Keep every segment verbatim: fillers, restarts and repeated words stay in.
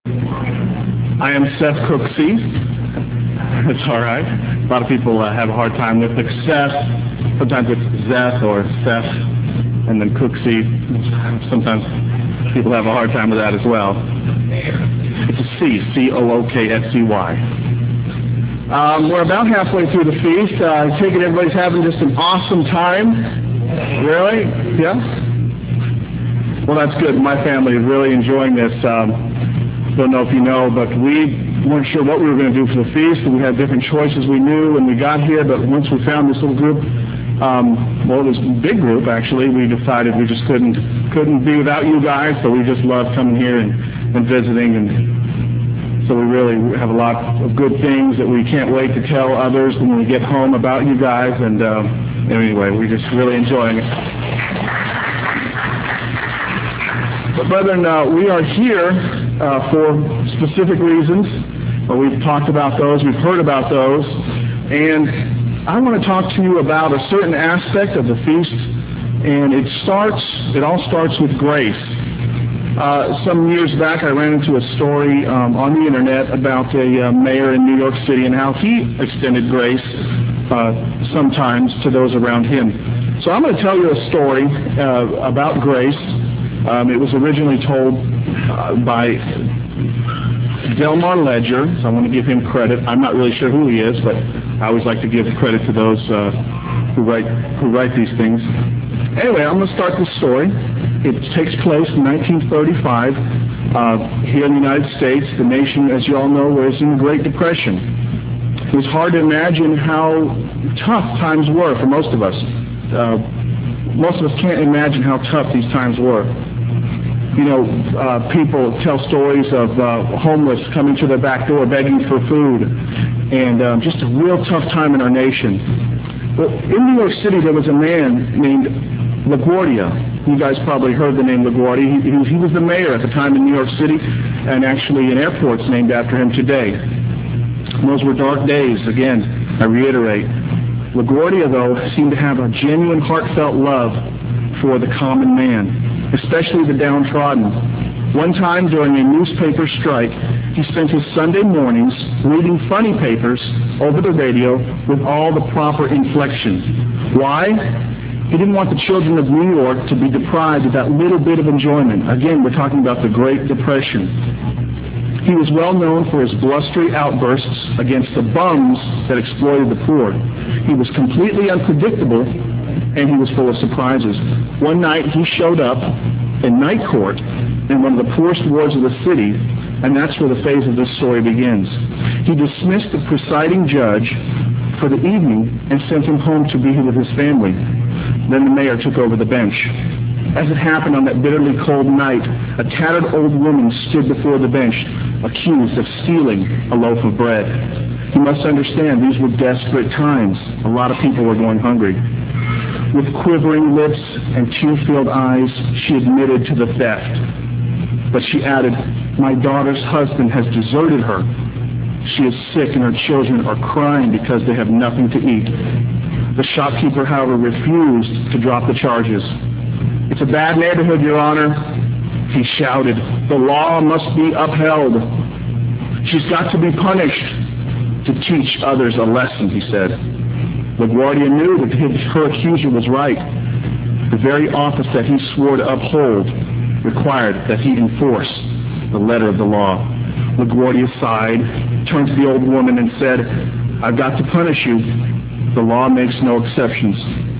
I am Seth Cooksey. It's all right. A lot of people uh, have a hard time with it. Seth. Sometimes it's Zeth or Seth, and then Cooksey. Sometimes people have a hard time with that as well. It's a C, C O O K S E Y. Um, we're about halfway through the feast. Uh, I take it everybody's having just an awesome time. Really? Yeah? Well, that's good. My family is really enjoying this. Um, don't know if you know, but we weren't sure what we were going to do for the feast. We had different choices we knew when we got here, but once we found this little group, um, well, this big group actually, we decided we just couldn't couldn't be without you guys, so we just love coming here and, and visiting, and so we really have a lot of good things that we can't wait to tell others when we get home about you guys, and uh, anyway, we're just really enjoying it. But brethren, uh, we are here uh, for specific reasons. Uh, we've talked about those, we've heard about those, and I want to talk to you about a certain aspect of the feast, and it starts, it all starts with grace. Uh, some years back I ran into a story um, on the internet about a uh, mayor in New York City and how he extended grace uh, sometimes to those around him. So I'm going to tell you a story uh, about grace. Um, it was originally told uh, by Delmar Ledger, so I want to give him credit. I'm not really sure who he is, but I always like to give credit to those uh, who write who write these things. Anyway, I'm going to start this story. It takes place in nineteen thirty-five uh, here in the United States. The nation, as you all know, was in the Great Depression. It was hard to imagine how tough times were for most of us. Uh, most of us can't imagine how tough these times were. You know, uh, people tell stories of uh, homeless coming to their back door begging for food, and um, just a real tough time in our nation. Well, in New York City, there was a man named LaGuardia. You guys probably heard the name LaGuardia. He, he, he was the mayor at the time in New York City, and actually an airport's named after him today. And those were dark days, again, I reiterate. LaGuardia, though, seemed to have a genuine, heartfelt love for the common man, especially the downtrodden. One time during a newspaper strike, he spent his Sunday mornings reading funny papers over the radio with all the proper inflection. Why? He didn't want the children of New York to be deprived of that little bit of enjoyment. Again, we're talking about the Great Depression. He was well known for his blustery outbursts against the bums that exploited the poor. He was completely unpredictable, and he was full of surprises. One night he showed up in night court in one of the poorest wards of the city, and that's where the phase of this story begins. He dismissed the presiding judge for the evening and sent him home to be with his family. Then the mayor took over the bench. As it happened on that bitterly cold night, a tattered old woman stood before the bench, accused of stealing a loaf of bread. You must understand, these were desperate times. A lot of people were going hungry. With quivering lips and tear-filled eyes, she admitted to the theft. But she added, "My daughter's husband has deserted her. She is sick and her children are crying because they have nothing to eat." The shopkeeper, however, refused to drop the charges. "It's a bad neighborhood, Your Honor," he shouted. "The law must be upheld. She's got to be punished to teach others a lesson," he said. LaGuardia knew that his, her accuser was right. The very office that he swore to uphold required that he enforce the letter of the law. LaGuardia sighed, turned to the old woman and said, "I've got to punish you. The law makes no exceptions."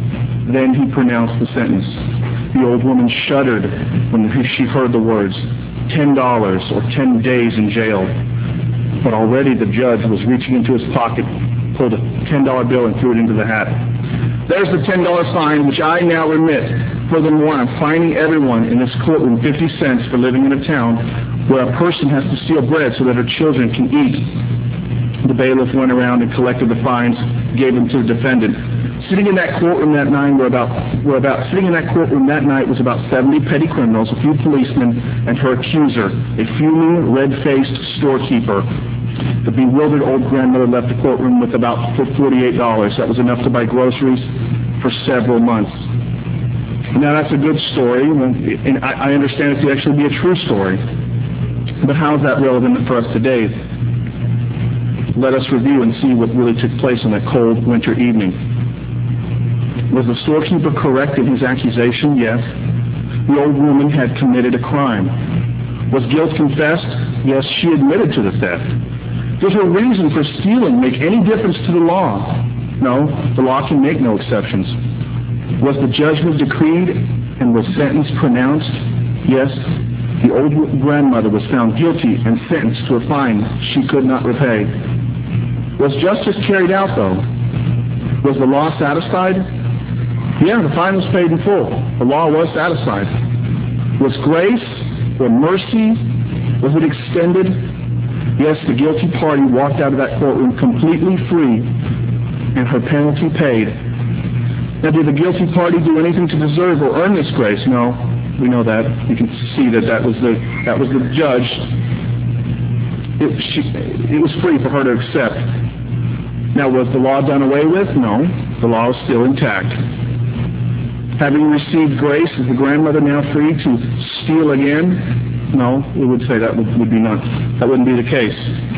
Then he pronounced the sentence. The old woman shuddered when she heard the words, ten dollars or ten days in jail. But already the judge was reaching into his pocket, pulled a ten dollar bill and threw it into the hat. "There's the ten dollar fine, which I now remit. Furthermore, I'm fining everyone in this courtroom fifty cents for living in a town where a person has to steal bread so that her children can eat." The bailiff went around and collected the fines, gave them to the defendant. Sitting in that courtroom that night were about, were about sitting in that courtroom that night was about seventy petty criminals, a few policemen, and her accuser, a fuming, red-faced storekeeper. The bewildered old grandmother left the courtroom with about forty-eight dollars. That was enough to buy groceries for several months. Now, that's a good story, and I understand it to actually be a true story. But how is that relevant for us today? Let us review and see what really took place on that cold winter evening. Was the storekeeper correct in his accusation? Yes. The old woman had committed a crime. Was guilt confessed? Yes, she admitted to the theft. Does her reason for stealing make any difference to the law? No, the law can make no exceptions. Was the judgment decreed and was sentence pronounced? Yes. The old grandmother was found guilty and sentenced to a fine she could not repay. Was justice carried out, though? Was the law satisfied? Yeah, the fine was paid in full. The law was satisfied. Was grace or mercy, was it extended? Yes, the guilty party walked out of that courtroom completely free and her penalty paid. Now, did the guilty party do anything to deserve or earn this grace? No, we know that. You can see that that was the that was the judge. It, she, it was free for her to accept. Now, was the law done away with? No, the law is still intact. Having received grace, is the grandmother now free to steal again? No, we would say that would, would be not. That wouldn't be the case.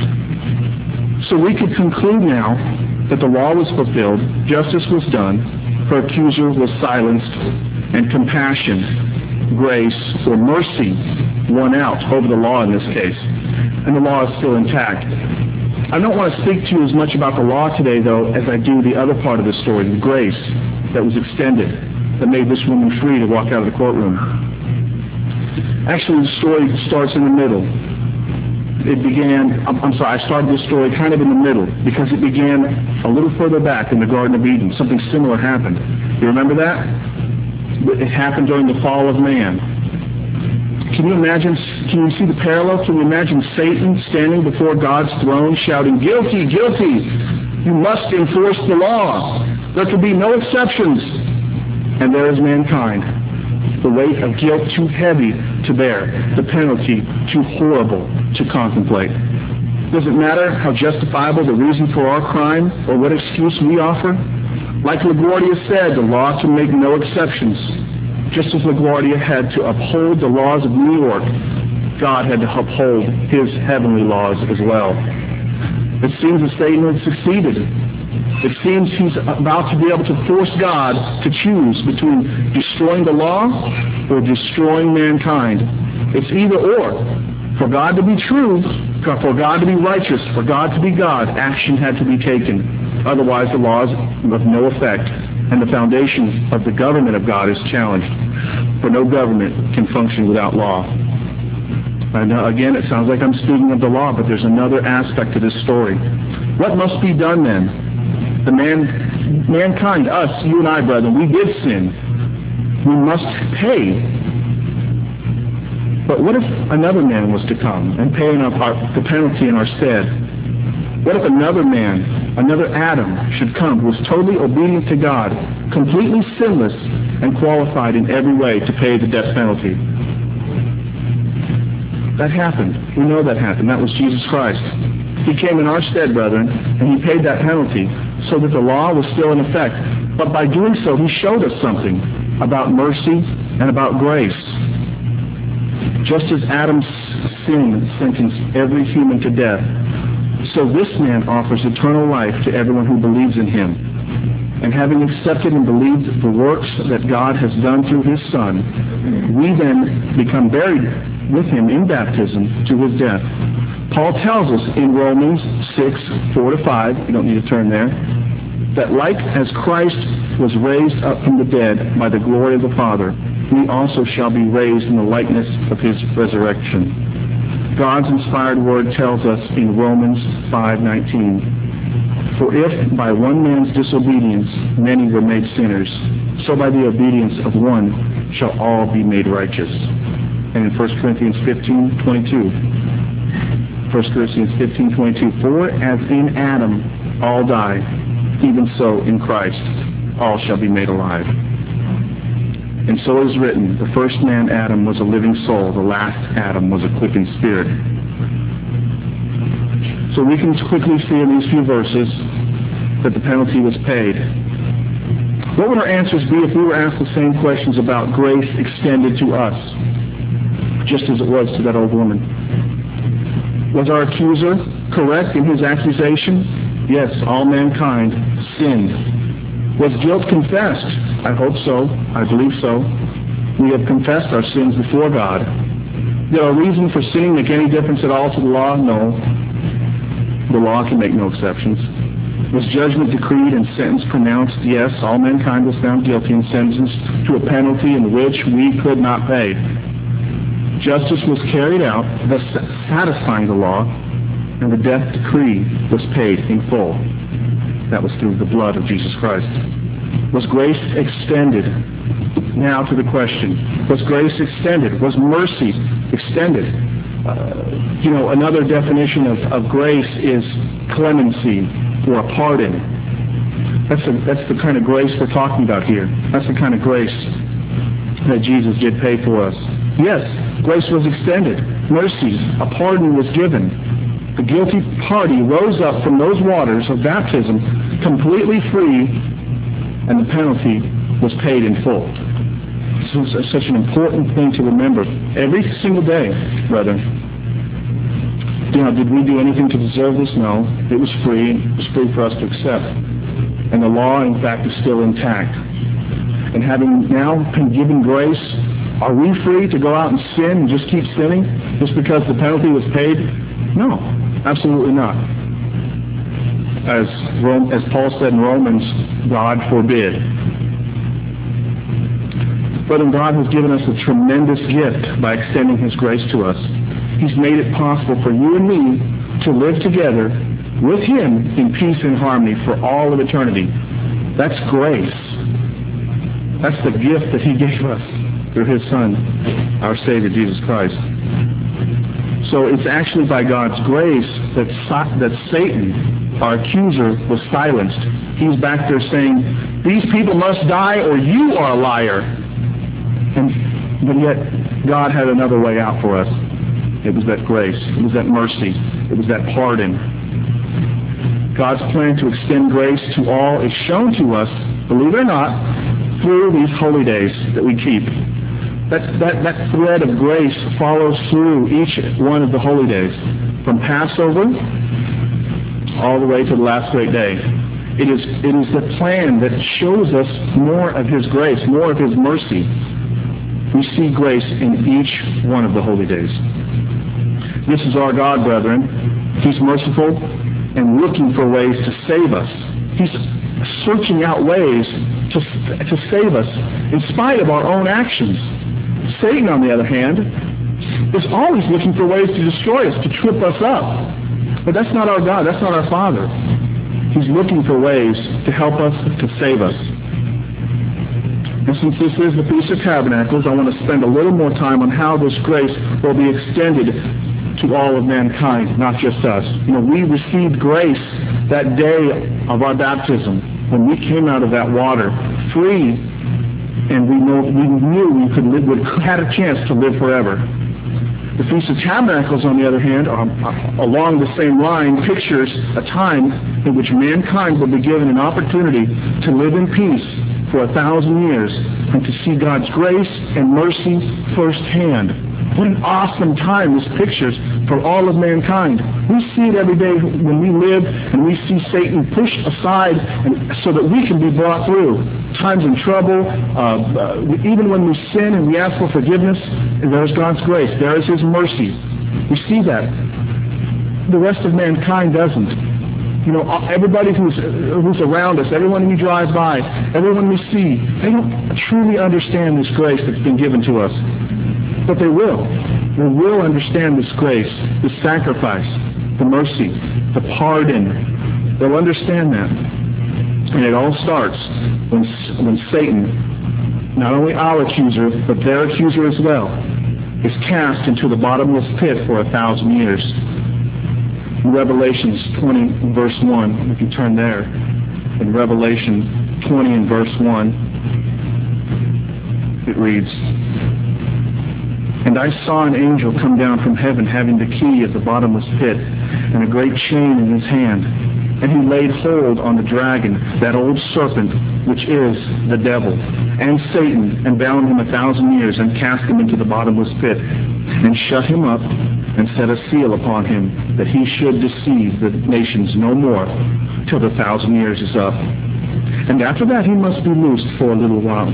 So we could conclude now that the law was fulfilled, justice was done, her accuser was silenced, and compassion, grace, or mercy won out over the law in this case. And the law is still intact. I don't want to speak to you as much about the law today, though, as I do the other part of the story, the grace that was extended, that made this woman free to walk out of the courtroom. Actually, the story starts in the middle. It began, I'm sorry, I started this story kind of in the middle because it began a little further back in the Garden of Eden. Something similar happened. You remember that? It happened during the fall of man. Can you imagine, can you see the parallel? Can you imagine Satan standing before God's throne shouting, "Guilty, guilty! You must enforce the law. There can be no exceptions." And there is mankind. The weight of guilt too heavy to bear. The penalty too horrible to contemplate. Does it matter how justifiable the reason for our crime or what excuse we offer? Like LaGuardia said, the law can make no exceptions. Just as LaGuardia had to uphold the laws of New York, God had to uphold his heavenly laws as well. It seems that Satan has succeeded. It seems he's about to be able to force God to choose between destroying the law or destroying mankind. It's either or. For God to be true, for God to be righteous, for God to be God, action had to be taken. Otherwise, the law is of no effect, and the foundation of the government of God is challenged. For no government can function without law. And uh, again, it sounds like I'm speaking of the law, but there's another aspect to this story. What must be done then? The man, mankind, us, you and I, brethren, we did sin. We must pay. But what if another man was to come and pay our, the penalty in our stead? What if another man, another Adam, should come who was totally obedient to God, completely sinless, and qualified in every way to pay the death penalty? That happened. We know that happened. That was Jesus Christ. He came in our stead, brethren, and he paid that penalty so that the law was still in effect. But by doing so, he showed us something about mercy and about grace. Just as Adam's sin sentenced every human to death, so this man offers eternal life to everyone who believes in him. And having accepted and believed the works that God has done through his Son, we then become buried with him in baptism to his death. Paul tells us in Romans six, four to five, you don't need to turn there, that like as Christ was raised up from the dead by the glory of the Father, we also shall be raised in the likeness of his resurrection. God's inspired word tells us in Romans five nineteen, for if by one man's disobedience many were made sinners, so by the obedience of one shall all be made righteous. And in First Corinthians fifteen twenty-two, First Corinthians fifteen twenty-two, for as in Adam all die, even so in Christ all shall be made alive. And so it is written, the first man, Adam, was a living soul. The last Adam was a quickened spirit. So we can quickly see in these few verses that the penalty was paid. What would our answers be if we were asked the same questions about grace extended to us, just as it was to that old woman? Was our accuser correct in his accusation? Yes, all mankind sinned. Was guilt confessed? I hope so. I believe so. We have confessed our sins before God. Did our reason for sinning make any difference at all to the law? No. The law can make no exceptions. Was judgment decreed and sentence pronounced? Yes, all mankind was found guilty and sentenced to a penalty in which we could not pay. Justice was carried out, thus satisfying the law, and the death decree was paid in full. That was through the blood of Jesus Christ. Was grace extended? Now to the question. Was grace extended? Was mercy extended? Uh, you know, another definition of, of grace is clemency or a pardon. That's, a, that's the kind of grace we're talking about here. That's the kind of grace that Jesus did pay for us. Yes, grace was extended. Mercy, a pardon was given. The guilty party rose up from those waters of baptism completely free, and the penalty was paid in full. This is such an important thing to remember every single day, brethren. You know, did we do anything to deserve this? No. It was free. It was free for us to accept. And the law, in fact, is still intact. And having now been given grace, are we free to go out and sin and just keep sinning just because the penalty was paid? No, absolutely not. As Rome, as Paul said in Romans, God forbid. But God has given us a tremendous gift by extending His grace to us. He's made it possible for you and me to live together with Him in peace and harmony for all of eternity. That's grace. That's the gift that He gave us through His Son, our Savior, Jesus Christ. So it's actually by God's grace that, that Satan, our accuser, was silenced. He's back there saying, these people must die or you are a liar. And, but yet, God had another way out for us. It was that grace. It was that mercy. It was that pardon. God's plan to extend grace to all is shown to us, believe it or not, through these holy days that we keep. That, that, that thread of grace follows through each one of the holy days, from Passover all the way to the last great day. It is, it is the plan that shows us more of His grace, more of His mercy. We see grace in each one of the holy days. This is our God, brethren. He's merciful and looking for ways to save us. He's searching out ways to, to save us in spite of our own actions. Satan, on the other hand, is always looking for ways to destroy us, to trip us up. But that's not our God. That's not our Father. He's looking for ways to help us, to save us. And since this is the Feast of Tabernacles, I want to spend a little more time on how this grace will be extended to all of mankind, not just us. You know, we received grace that day of our baptism when we came out of that water free, and we know we knew we could live, would had a chance to live forever. The Feast of Tabernacles, on the other hand, are, along the same line, pictures a time in which mankind will be given an opportunity to live in peace for a thousand years and to see God's grace and mercy firsthand. What an awesome time this pictures for all of mankind. We see it every day when we live, and we see Satan pushed aside and, so that we can be brought through times in trouble. Uh, uh, even when we sin and we ask for forgiveness, and there's God's grace. There is His mercy. We see that. The rest of mankind doesn't. You know, everybody who's who's around us, everyone we drive by, everyone we see, they don't truly understand this grace that's been given to us. But they will. They will understand this grace, this sacrifice, the mercy, the pardon. They'll understand that. And it all starts when, when Satan, not only our accuser, but their accuser as well, is cast into the bottomless pit for a thousand years. In Revelations twenty, verse one, if you turn there, in Revelation twenty and verse one, it reads, "And I saw an angel come down from heaven having the key of the bottomless pit and a great chain in his hand. And he laid hold on the dragon, that old serpent, which is the devil, and Satan, and bound him a thousand years, and cast him into the bottomless pit, and shut him up, and set a seal upon him, that he should deceive the nations no more till the thousand years is up. And after that he must be loosed for a little while.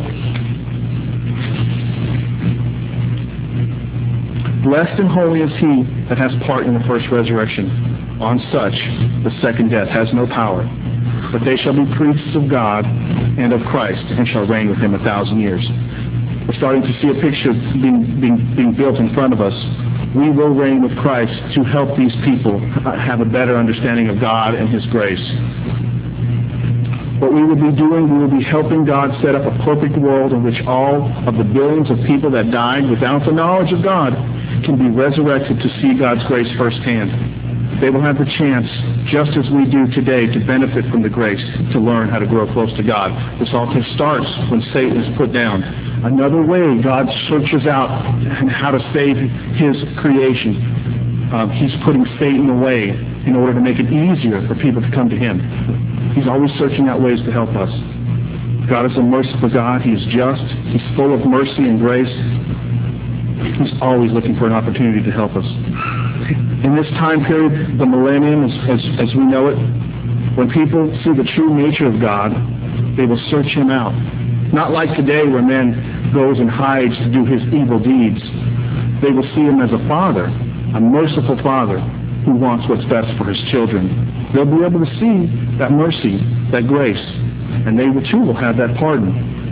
Blessed and holy is he that has part in the first resurrection. On such the second death has no power, but they shall be priests of God and of Christ, and shall reign with him a thousand years. We're starting to see a picture being, being, being built in front of us. We will reign with Christ to help these people have a better understanding of God and his grace. What we will be doing, we will be helping God set up a perfect world in which all of the billions of people that died without the knowledge of God can be resurrected to see God's grace firsthand. They will have the chance, just as we do today, to benefit from the grace, to learn how to grow close to God. This all starts when Satan is put down. Another way God searches out how to save his creation. Um, he's putting Satan away in order to make it easier for people to come to him. He's always searching out ways to help us. God is a merciful God. He is just. He's full of mercy and grace. He's always looking for an opportunity to help us. In this time period, the millennium, as, as, as we know it, when people see the true nature of God, they will search him out. Not like today where man goes and hides to do his evil deeds. They will see him as a father, a merciful father who wants what's best for his children. They'll be able to see that mercy, that grace, and they too will have that pardon.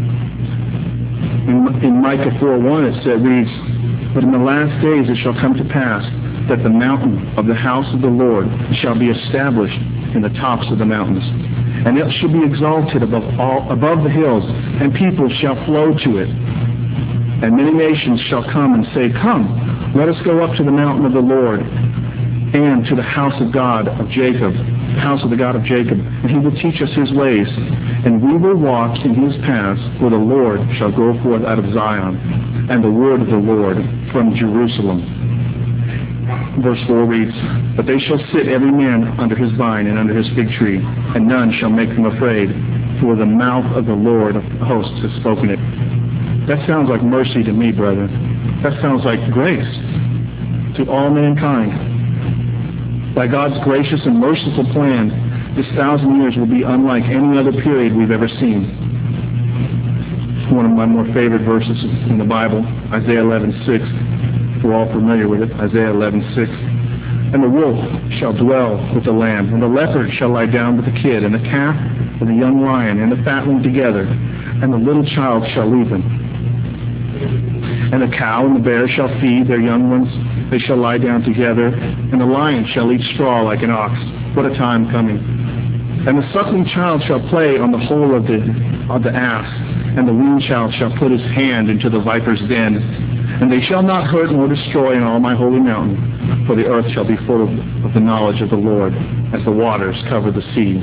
In, in Micah four one it said, reads, "But in the last days it shall come to pass that the mountain of the house of the Lord shall be established in the tops of the mountains, and it shall be exalted above all above the hills, and people shall flow to it. And many nations shall come and say, Come, let us go up to the mountain of the Lord, and to the house of God of Jacob, the house of the God of Jacob, and he will teach us his ways, and we will walk in his paths, for the Lord shall go forth out of Zion, and the word of the Lord from Jerusalem." Verse four reads, "But they shall sit every man under his vine and under his fig tree, and none shall make them afraid, for the mouth of the Lord of hosts has spoken it." That sounds like mercy to me, brother. That sounds like grace to all mankind. By God's gracious and merciful plan, this thousand years will be unlike any other period we've ever seen. One of my more favorite verses in the Bible, Isaiah eleven six. We're all familiar with it, Isaiah eleven six. "And the wolf shall dwell with the lamb, and the leopard shall lie down with the kid, and the calf and the young lion and the fatling together, and the little child shall lead them. And the cow and the bear shall feed their young ones, they shall lie down together, and the lion shall eat straw like an ox." What a time coming. "And the suckling child shall play on the hole of the, of the ass, and the weaned child shall put his hand into the viper's den. And they shall not hurt nor destroy in all my holy mountain, for the earth shall be full of, of the knowledge of the Lord, as the waters cover the sea."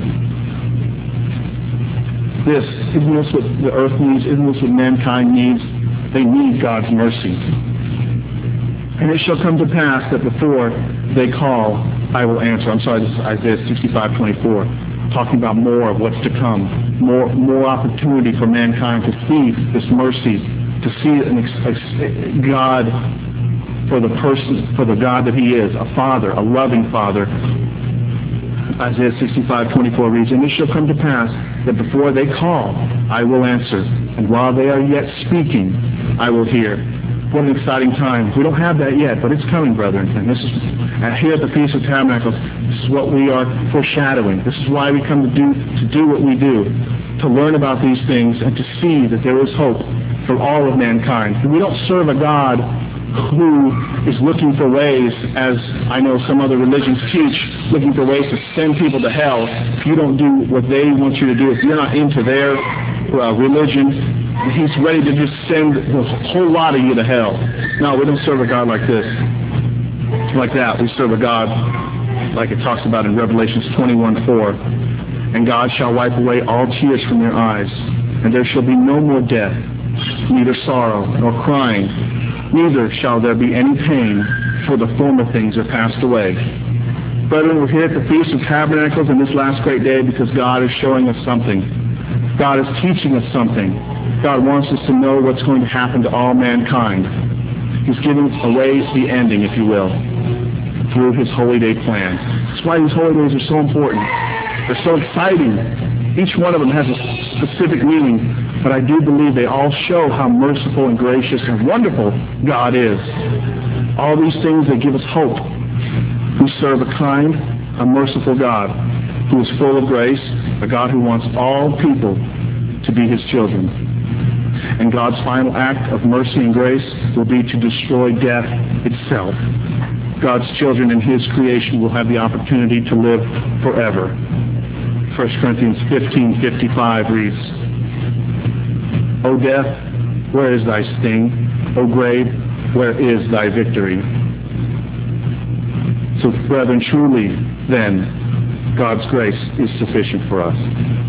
This, isn't this what the earth needs? Isn't this what mankind needs? They need God's mercy. "And it shall come to pass that before they call, I will answer." I'm sorry, this is Isaiah sixty-five twenty-four, talking about more of what's to come, more more opportunity for mankind to see this mercy, to see an ex- God for the person, for the God that he is, a father, a loving father. Isaiah sixty-five twenty-four reads, "And it shall come to pass that before they call, I will answer, and while they are yet speaking, I will hear." What an exciting time. We don't have that yet, but it's coming, brethren. And this is, uh, here at the Feast of Tabernacles, this is what we are foreshadowing. This is why we come to do, to do what we do, to learn about these things and to see that there is hope for all of mankind. We don't serve a God who is looking for ways, as I know some other religions teach, looking for ways to send people to hell if you don't do what they want you to do. If you're not into their uh, religion, he's ready to just send a whole lot of you to hell. No, we don't serve a God like this, like that. We serve a God like it talks about in Revelation twenty-one four. "And God shall wipe away all tears from their eyes, and there shall be no more death, neither sorrow nor crying, neither shall there be any pain, for the former things are passed away." Brethren, we're here at the Feast of Tabernacles in this last great day because God is showing us something. God is teaching us something. God wants us to know what's going to happen to all mankind. He's giving away the ending, if you will. through his Holy Day plan. That's why these Holy Days are so important. They're so exciting. Each one of them has a specific meaning, but I do believe they all show how merciful and gracious and wonderful God is. All these things that give us hope. We serve a kind, a merciful God who is full of grace, a God who wants all people to be his children. And God's final act of mercy and grace will be to destroy death itself. God's children in his creation will have the opportunity to live forever. First Corinthians fifteen fifty-five reads, O death, where is thy sting? O grave, where is thy victory? So, brethren, truly, then, God's grace is sufficient for us.